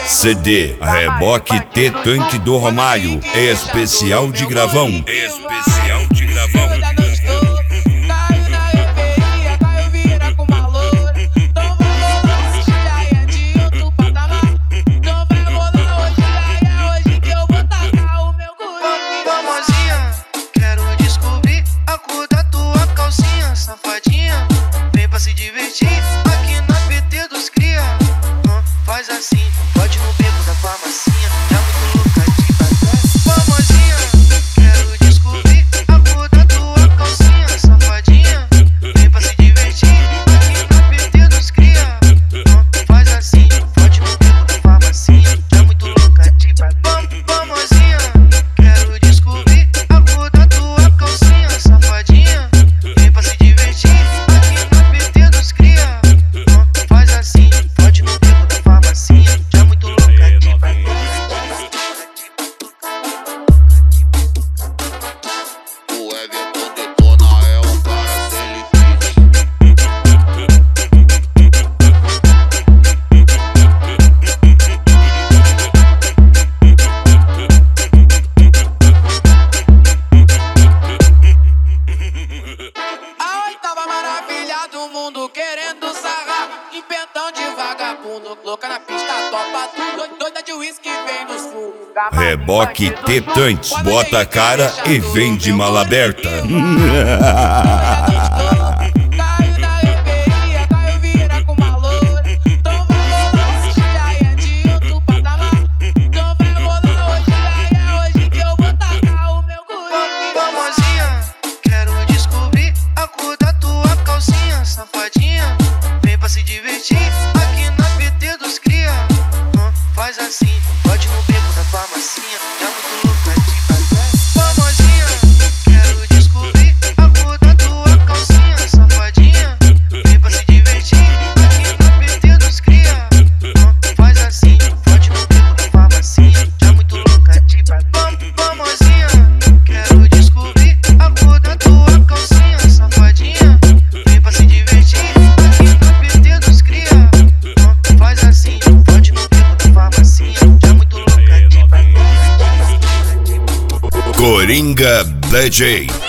CD Reboque T-Tank do Romário, especial de gravão. Especial de gravão. Safadinha, vem pra se divertir aqui na PT dos cria. Faz assim, pode no beco da farmacinha, é muito louca de bater. Famosinha, quero descobrir a cor da tua calcinha. Safadinha, vem pra se divertir aqui na PT dos cria. Faz assim, pode no beco da farmacinha, é muito louca de bater. Famosinha, quero descobrir a cor da tua calcinha. Safadinha, vem pra se divertir aqui na PT dos cria. Faz assim, pode no beco da farmacinha, já muito louca de bater. O Everton detona, é um cara feliz. A oitava maravilha do mundo querendo sarrar, em pentão de vagabundo, louca na pista, topa tudo, doida de uísque vem nos full. Reboque T-Tank, bota a cara e vem de mala aberta. Caiu na reveria, caiu vira com uma loura. Então vai rolar hoje, já é de outro patamar. Então vai rolar hoje, já é hoje que eu vou tacar o meu guri. Famosinha, quero descobrir a cor da tua calcinha. Safadinha, vem pra se divertir aqui na PT dos cria. Faz assim, pode no beco da farmacinha, já muito louca de bater. Famosinha, quero descobrir a cor da tua calcinha. Safadinha, vem pra se divertir aqui na PT dos cria. Faz assim, pode no beco da farmacinha, já muito louca de bater. Famosinha, quero descobrir a cor da tua calcinha. Safadinha, vem pra se divertir aqui na PT dos cria. Faz assim, pode no beco da farmacinha, já muito louca de bater. Coringa DJ.